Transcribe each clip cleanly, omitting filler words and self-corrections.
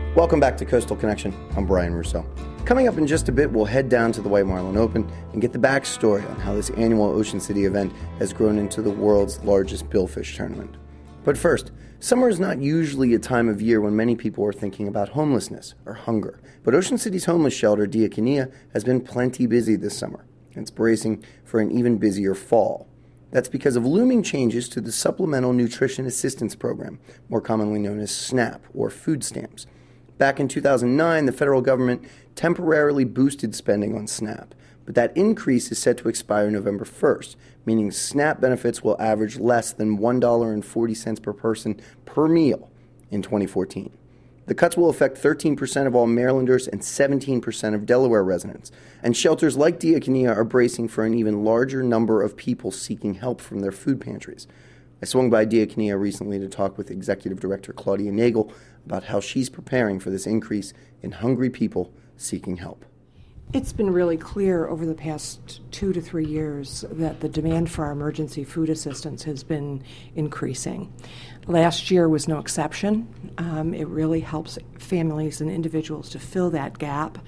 Welcome back to Coastal Connection. I'm Brian Russo. Coming up in just a bit, we'll head down to the White Marlin Open and get the backstory on how this annual Ocean City event has grown into the world's largest billfish tournament. But first, summer is not usually a time of year when many people are thinking about homelessness or hunger. But Ocean City's homeless shelter, Diakonia, has been plenty busy this summer, and it's bracing for an even busier fall. That's because of looming changes to the Supplemental Nutrition Assistance Program, more commonly known as SNAP, or food stamps. Back in 2009, the federal government temporarily boosted spending on SNAP, but that increase is set to expire November 1st, meaning SNAP benefits will average less than $1.40 per person per meal in 2014. The cuts will affect 13% of all Marylanders and 17% of Delaware residents, and shelters like Diakonia are bracing for an even larger number of people seeking help from their food pantries. I swung by Diakonia recently to talk with Executive Director Claudia Nagel about how she's preparing for this increase in hungry people seeking help. It's been really clear over the past 2 to 3 years that the demand for our emergency food assistance has been increasing. Last year was no exception. It really helps families and individuals to fill that gap.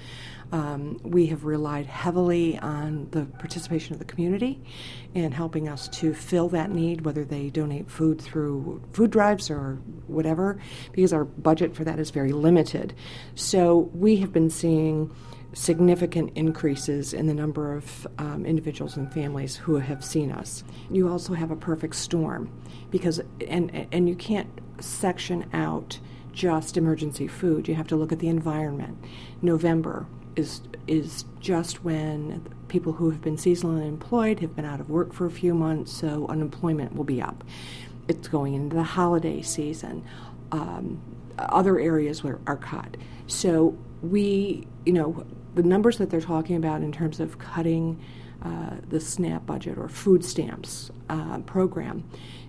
We have relied heavily on the participation of the community in helping us to fill that need, whether they donate food through food drives or whatever, because our budget for that is very limited. So we have been seeing significant increases in the number of individuals and families who have seen us. You also have a perfect storm because and you can't section out just emergency food. You have to look at the environment. November is just when people who have been seasonally employed have been out of work for a few months, so unemployment will be up. It's going into the holiday season. Other areas are cut. So we, the numbers that they're talking about in terms of cutting the SNAP budget or food stamps program,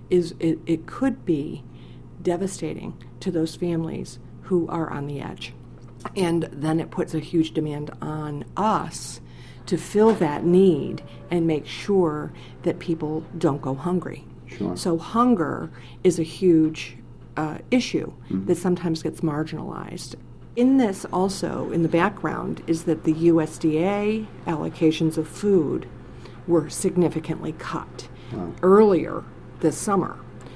it could be devastating to those families who are on the edge. And then it puts a huge demand on us to fill that need and make sure that people don't go hungry. Sure. So hunger is a huge issue that sometimes gets marginalized. In this also, in the background, is that the USDA allocations of food were significantly cut earlier this summer.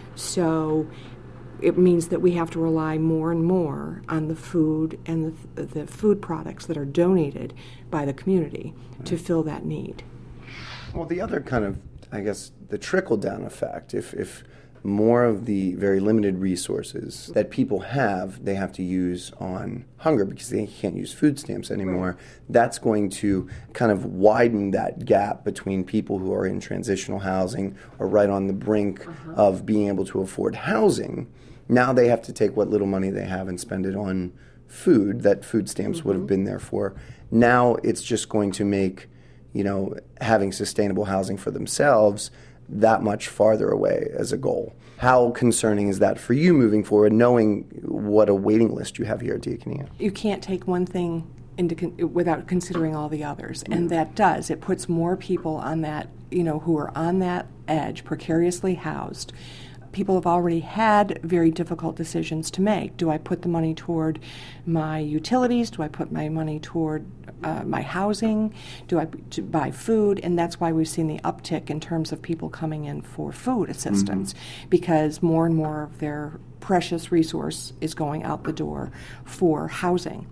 So it means that we have to rely more and more on the food and the food products that are donated by the community to fill that need. Well, the other kind of, I guess, the trickle-down effect, if more of the very limited resources that people have, they have to use on hunger because they can't use food stamps anymore, that's going to kind of widen that gap between people who are in transitional housing or right on the brink of being able to afford housing. Now they have to take what little money they have and spend it on food that food stamps would have been there for. Now it's just going to make, having sustainable housing for themselves that much farther away as a goal. How concerning is that for you moving forward, knowing what a waiting list you have here at Diakonia? You can't take one thing without considering all the others, and that does. It puts more people on that, who are on that edge, precariously housed. People have already had very difficult decisions to make. Do I put the money toward my utilities? Do I put my money toward my housing? Do I buy food? And that's why we've seen the uptick in terms of people coming in for food assistance, because more and more of their precious resource is going out the door for housing.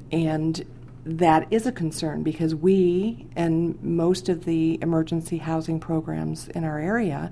And that is a concern because we and most of the emergency housing programs in our area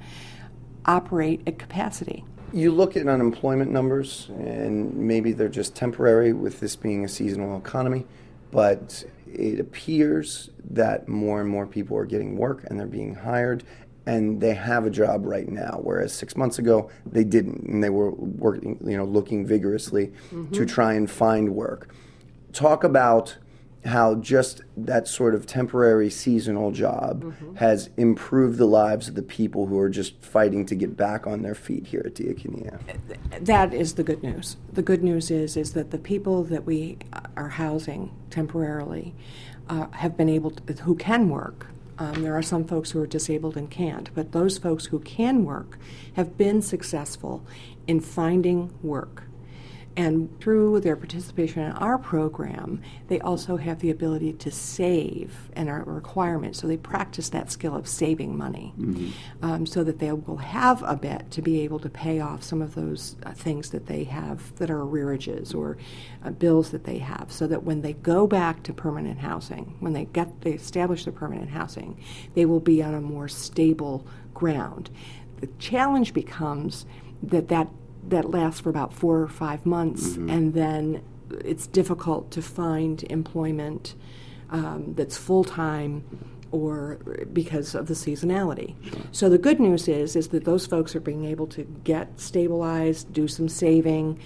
operate at capacity. You look at unemployment numbers, and maybe they're just temporary with this being a seasonal economy, but it appears that more and more people are getting work and they're being hired and they have a job right now, whereas 6 months ago they didn't, and they were working, looking vigorously to try and find work. Talk about how just that sort of temporary seasonal job has improved the lives of the people who are just fighting to get back on their feet here at Diakonia. That is the good news. The good news is that the people that we are housing temporarily have been able to, who can work. There are some folks who are disabled and can't, but those folks who can work have been successful in finding work. And through their participation in our program, they also have the ability to save and are a requirement. So they practice that skill of saving money so that they will have a bit to be able to pay off some of those things that they have that are arrearages or bills that they have, so that when they go back to permanent housing, when they establish their permanent housing, they will be on a more stable ground. The challenge becomes that lasts for about 4 or 5 months, and then it's difficult to find employment that's full-time or because of the seasonality. So the good news is that those folks are being able to get stabilized, do some saving,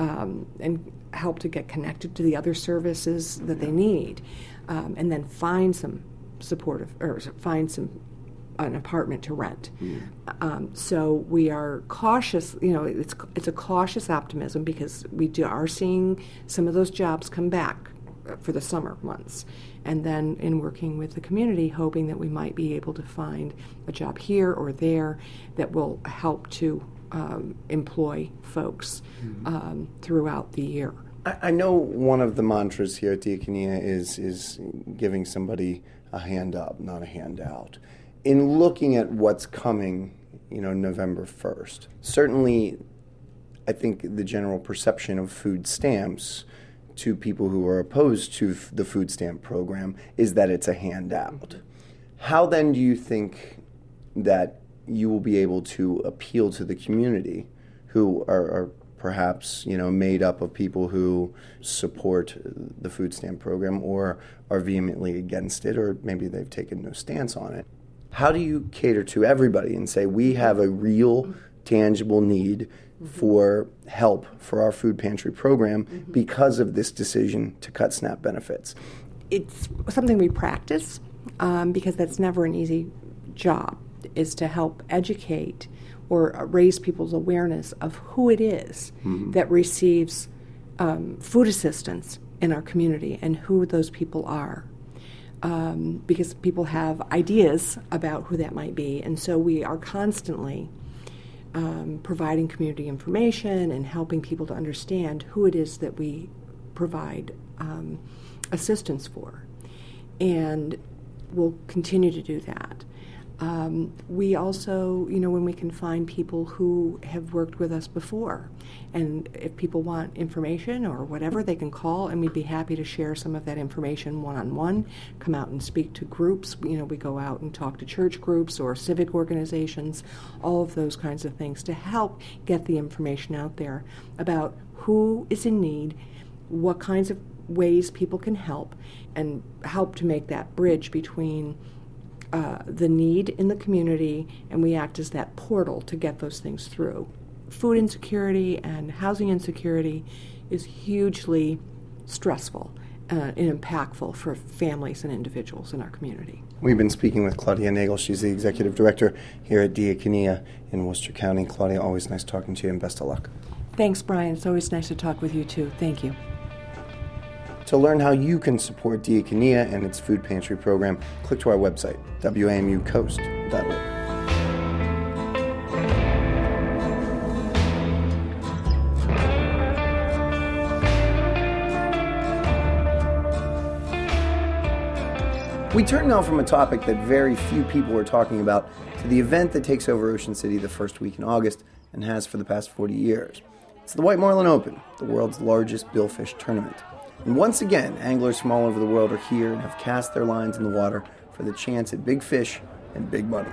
and help to get connected to the other services that they need, and then find some supportive, or find an apartment to rent. So we are cautious. It's a cautious optimism because we are seeing some of those jobs come back for the summer months, and then in working with the community, hoping that we might be able to find a job here or there that will help to employ folks throughout the year. I know one of the mantras here at Diakonia is giving somebody a hand up, not a handout. In looking at what's coming, November 1st, certainly I think the general perception of food stamps to people who are opposed to the food stamp program is that it's a handout. How then do you think that you will be able to appeal to the community who are perhaps, made up of people who support the food stamp program or are vehemently against it, or maybe they've taken no stance on it? How do you cater to everybody and say, we have a real, tangible need for help for our food pantry program because of this decision to cut SNAP benefits? It's something we practice because that's never an easy job, is to help educate or raise people's awareness of who it is that receives food assistance in our community and who those people are. Because people have ideas about who that might be. And so we are constantly providing community information and helping people to understand who it is that we provide assistance for. And we'll continue to do that. We also, when we can find people who have worked with us before, and if people want information or whatever, they can call, and we'd be happy to share some of that information one-on-one, come out and speak to groups. We go out and talk to church groups or civic organizations, all of those kinds of things to help get the information out there about who is in need, what kinds of ways people can help, and help to make that bridge between the need in the community, and we act as that portal to get those things through. Food insecurity and housing insecurity is hugely stressful and impactful for families and individuals in our community. We've been speaking with Claudia Nagel. She's the executive director here at Diakonia in Worcester County. Claudia, always nice talking to you, and best of luck. Thanks, Brian. It's always nice to talk with you, too. Thank you. To learn how you can support Diakonia and its food pantry program, click to our website, wamucoast.org. We turn now from a topic that very few people are talking about to the event that takes over Ocean City the first week in August and has for the past 40 years. It's the White Marlin Open, the world's largest billfish tournament. And once again, anglers from all over the world are here and have cast their lines in the water for the chance at big fish and big money.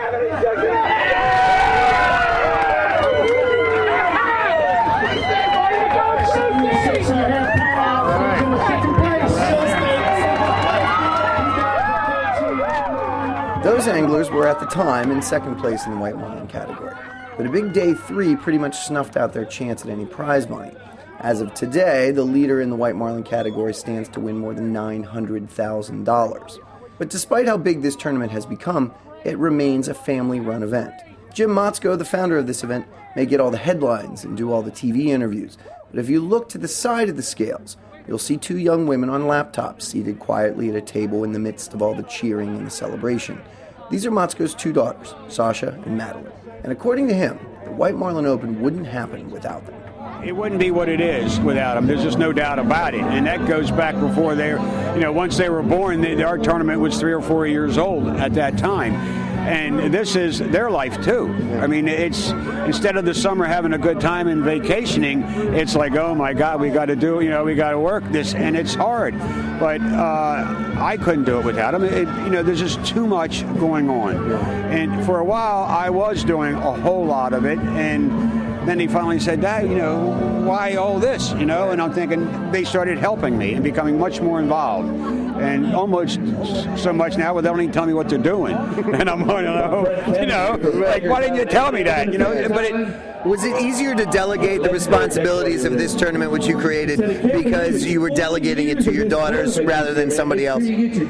Those anglers were at the time in second place in the White Marlin category. But a big day 3 pretty much snuffed out their chance at any prize money. As of today, the leader in the White Marlin category stands to win more than $900,000. But despite how big this tournament has become, it remains a family-run event. Jim Motzko, the founder of this event, may get all the headlines and do all the TV interviews, but if you look to the side of the scales, you'll see 2 young women on laptops seated quietly at a table in the midst of all the cheering and the celebration. These are Motzko's 2 daughters, Sasha and Madeline. And according to him, the White Marlin Open wouldn't happen without them. it wouldn't be what it is without them. There's just no doubt about it. And that goes back before once they were born, our tournament was 3 or 4 years old at that time. And this is their life, too. I mean, it's instead of the summer having a good time and vacationing, it's like, oh, my God, we got to we got to work this. And it's hard. But I couldn't do it without them. There's just too much going on. And for a while, I was doing a whole lot of it. And then he finally said, Dad, why all this? And I'm thinking they started helping me and becoming much more involved. And almost so much now where they don't even tell me what they're doing. And I'm going, like, why didn't you tell me that? Was it easier to delegate the responsibilities of this tournament, which you created, because you were delegating it to your daughters rather than somebody else?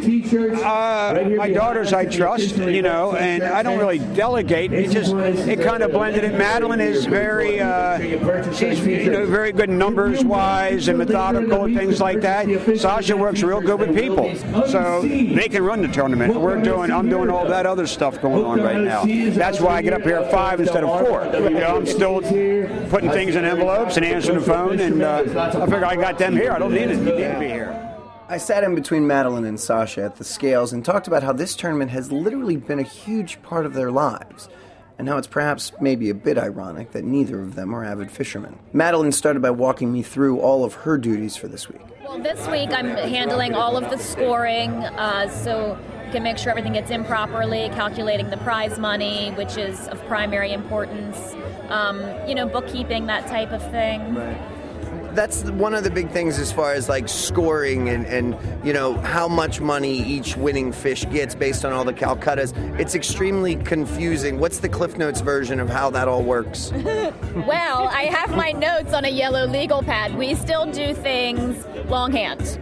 My daughters I trust, and I don't really delegate. It kind of blended in. Madeline is very, she's very good numbers-wise and methodical and things like that. Sasha works real good with people, so they can run the tournament. I'm doing all that other stuff going on right now. That's why I get up here at 5 instead of 4. I'm still putting things in envelopes and answering the phone, and I figure I got them here. I don't need to be here. I sat in between Madeline and Sasha at the scales and talked about how this tournament has literally been a huge part of their lives, and how it's perhaps maybe a bit ironic that neither of them are avid fishermen. Madeline started by walking me through all of her duties for this week. Well, this week I'm handling all of the scoring, so can make sure everything gets in properly, calculating the prize money, which is of primary importance, bookkeeping, that type of thing. Right. That's one of the big things as far as like scoring and how much money each winning fish gets based on all the Calcuttas. It's extremely confusing. What's the Cliff Notes version of how that all works? Well, I have my notes on a yellow legal pad. We still do things longhand.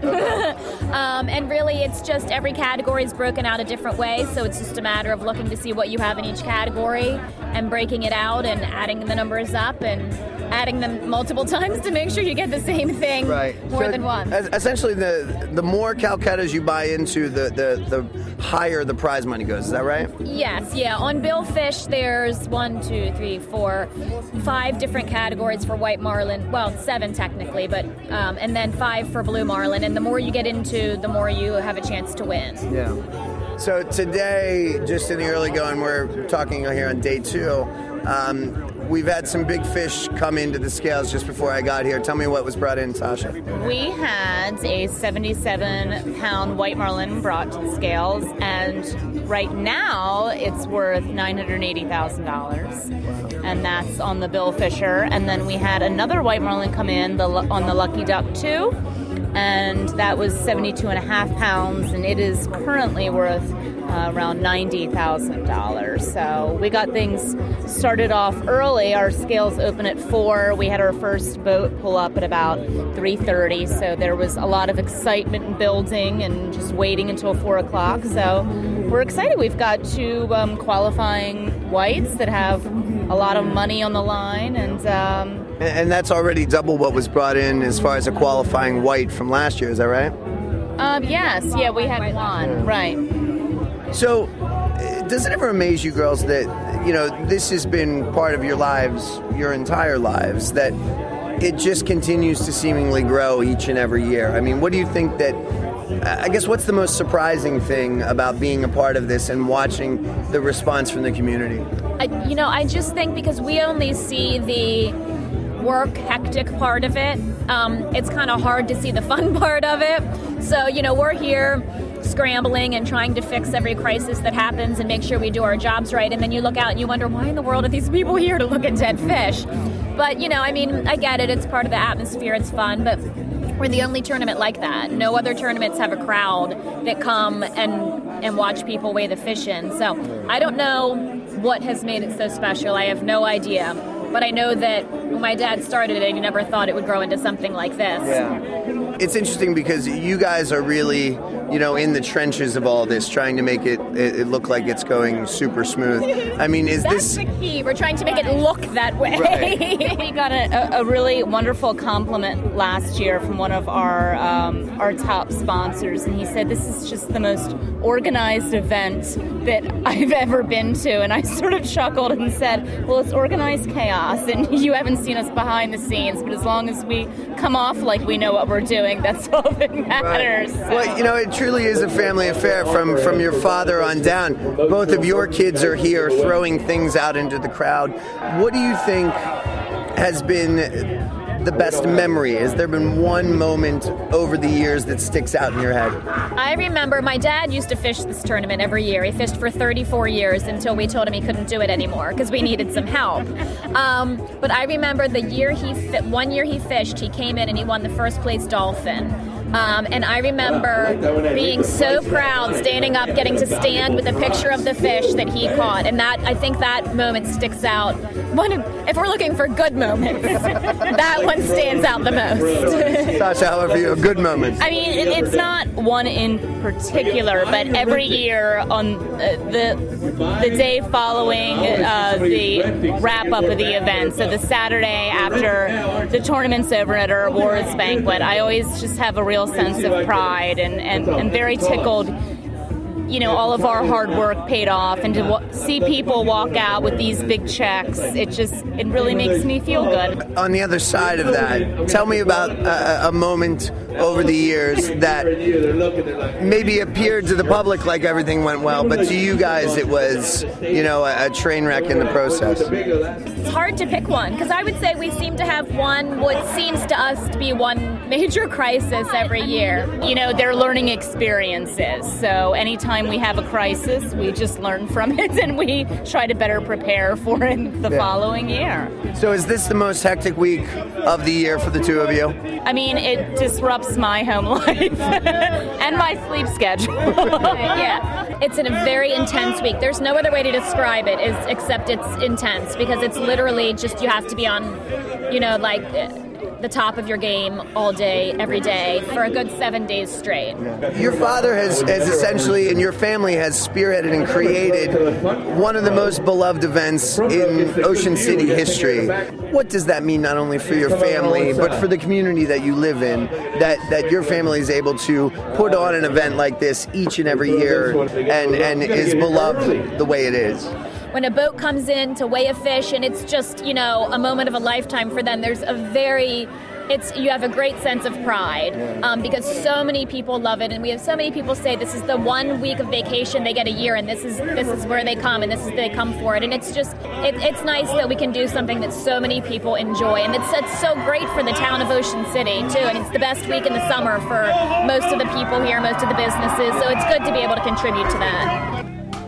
And really it's just every category is broken out a different way, so it's just a matter of looking to see what you have in each category and breaking it out and adding the numbers up and adding them multiple times to make sure you get the same thing more than once. Essentially, the more Calcuttas you buy into, the higher the prize money goes. Is that right? Yes, yeah. On billfish, there's 5 different categories for white marlin. Well, 7 technically, but and then 5 for blue marlin. And the more you get into, the more you have a chance to win. Yeah. So today, just in the early going, we're talking here on day 2. We've had some big fish come into the scales just before I got here. Tell me what was brought in, Sasha. We had a 77-pound white marlin brought to the scales, and right now it's worth $980,000, and that's on the Bill Fisher. And then we had another white marlin come in on the Lucky Duck 2, and that was 72.5 pounds, and it is currently worth around $90,000. So we got things started off early. Our scales open at 4. We had our first boat pull up at about 3:30. So there was a lot of excitement and building and just waiting until 4 o'clock. So we're excited. We've got 2 qualifying whites that have a lot of money on the line, and that's already double what was brought in as far as a qualifying white from last year. Is that right? Yes. Yeah, we had 1. Right. So, does it ever amaze you girls that, this has been part of your lives, your entire lives, that it just continues to seemingly grow each and every year? I mean, what do you think what's the most surprising thing about being a part of this and watching the response from the community? I just think because we only see the work, hectic part of it, it's kind of hard to see the fun part of it. So, we're here scrambling and trying to fix every crisis that happens and make sure we do our jobs right. And then you look out and you wonder, why in the world are these people here to look at dead fish? But, I get it. It's part of the atmosphere. It's fun. But we're the only tournament like that. No other tournaments have a crowd that come and watch people weigh the fish in. So I don't know what has made it so special. I have no idea. But I know that when my dad started it, he never thought it would grow into something like this. Yeah. It's interesting because you guys are really in the trenches of all this, trying to make it look like it's going super smooth. I mean, That's the key. We're trying to make it look that way. Right. We got a really wonderful compliment last year from one of our top sponsors, and he said, "This is just the most organized event that I've ever been to." And I sort of chuckled and said, "Well, it's organized chaos, and you haven't seen us behind the scenes, but as long as we come off like we know what we're doing, that's all that matters." Right. Well, it truly is a family affair from your father on down. Both of your kids are here throwing things out into the crowd. What do you think has been the best memory? Has there been one moment over the years that sticks out in your head? I remember my dad used to fish this tournament every year. He fished for 34 years until we told him he couldn't do it anymore because we needed some help. But I remember one year he fished, he came in and he won the first place dolphin. And I remember being so proud, standing up, getting to stand with a picture of the fish that he caught. And I think that moment sticks out. If we're looking for good moments, that one stands out the most. Sasha, how about for you, a good moment? I mean, it's not one in particular, but every year on the day following the wrap-up of the event, so the Saturday after the tournament's over at our awards banquet, I always just have a real sense of pride and very tickled. All of our hard work paid off, and to see people walk out with these big checks, it really makes me feel good. On the other side of that, tell me about a moment over the years that maybe appeared to the public like everything went well, but to you guys it was, a train wreck in the process. It's hard to pick one, because I would say we seem to have what seems to us to be one major crisis every year. They're learning experiences, so anytime we have a crisis, we just learn from it and we try to better prepare for it the following year. So is this the most hectic week of the year for the two of you? I mean, it disrupts my home life and my sleep schedule. Yeah, it's a very intense week. There's no other way to describe it except it's intense, because it's literally just you have to be on, the top of your game all day, every day, for a good 7 days straight. Your father has essentially, and your family has spearheaded and created one of the most beloved events in Ocean City history. What does that mean not only for your family, but for the community that you live in, that your family is able to put on an event like this each and every year and is beloved the way it is? When a boat comes in to weigh a fish and it's just, a moment of a lifetime for them, there's you have a great sense of pride because so many people love it, and we have so many people say this is the 1 week of vacation they get a year, and this is where they come, and they come for it, and it's just it's nice that we can do something that so many people enjoy, and it's so great for the town of Ocean City too, and it's the best week in the summer for most of the people here, most of the businesses, so it's good to be able to contribute to that.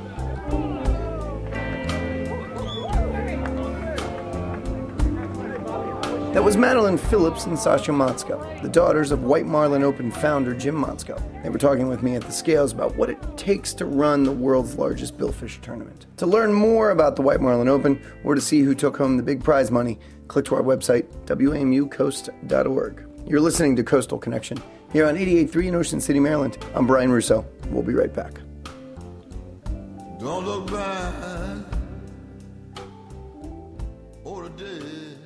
That was Madeline Phillips and Sasha Motzko, the daughters of White Marlin Open founder Jim Motzko. They were talking with me at the scales about what it takes to run the world's largest billfish tournament. To learn more about the White Marlin Open or to see who took home the big prize money, click to our website, WAMUcoast.org. You're listening to Coastal Connection here on 88.3 in Ocean City, Maryland. I'm Brian Russo. We'll be right back. Don't look back or a day.